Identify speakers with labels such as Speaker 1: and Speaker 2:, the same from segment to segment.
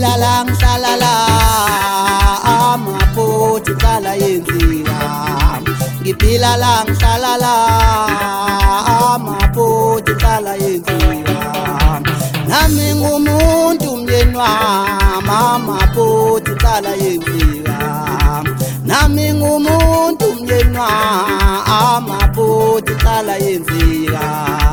Speaker 1: ngiphila la ngihlala la amaphutha iqala yenziwa ngiphila la ngihlala la amaphutha iqala yenziwa nami ngumuntu umyeni wami amaphutha iqala yenziwa nami ngumuntu umyeni wami amaphutha iqala yenziwa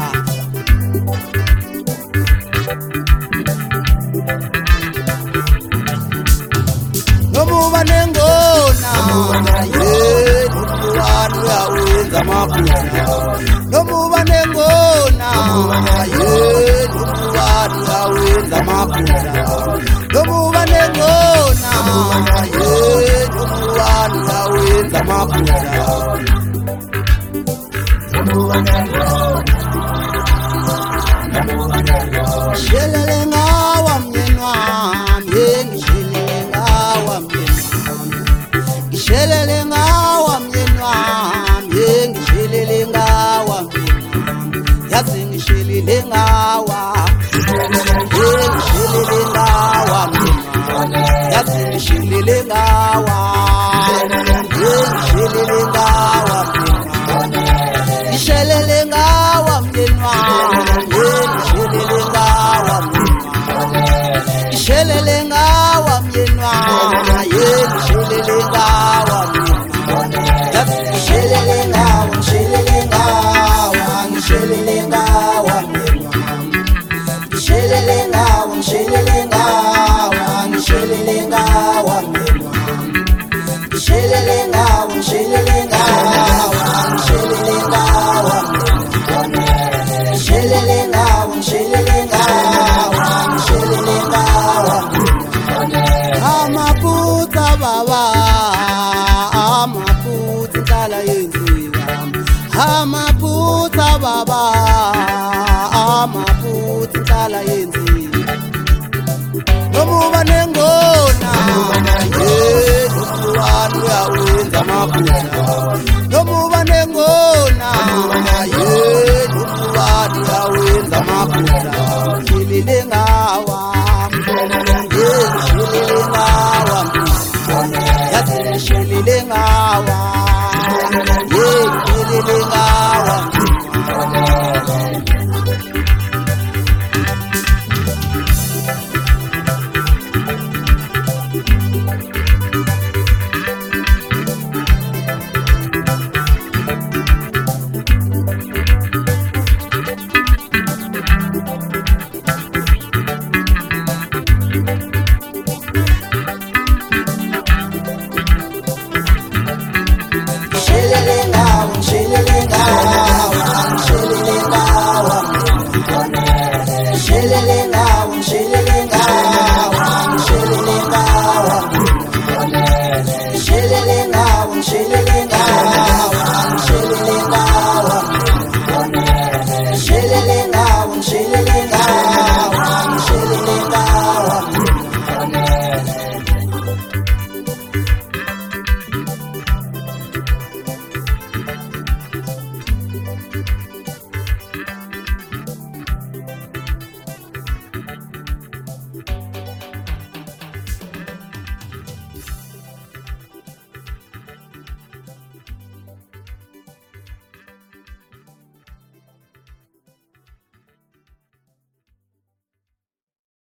Speaker 1: Nomuba nengona yena umntwana uyawenza amaphutha Nomuba nengona yena umntwana uyawenza amaphutha Nomuba nengona yena umntwana uyawenza amaphutha Shelele ngawa mnyeni wami yengishelele ngawa Ngishelele ngawa mnyeni wami yengishelele ngawa yazi ngishelele ngawa yengishelele ngawa yazi ngishelele ngawa yengishelele ngawa ngishelele ngawa mnyeni wami yengishelele ngawa ngishelele ngawa mnyeni wami yengishelele ngawa ngishelele ngawa ngishelele ngawa ngishelele ngawa ngishelele ngawa ngishelele ngawa ngishelele ngawa ngishelele ngawa ngishelele ngawa ngishelele ngawa ngishelele ngawa ngishelele ngawa ngishelele ngawa amaphutha baba amaphutha iqala yenziwa amaphutha baba amaphutha iqala yenziwa Nomuba nengona yena umntwana uyawenza amaphutha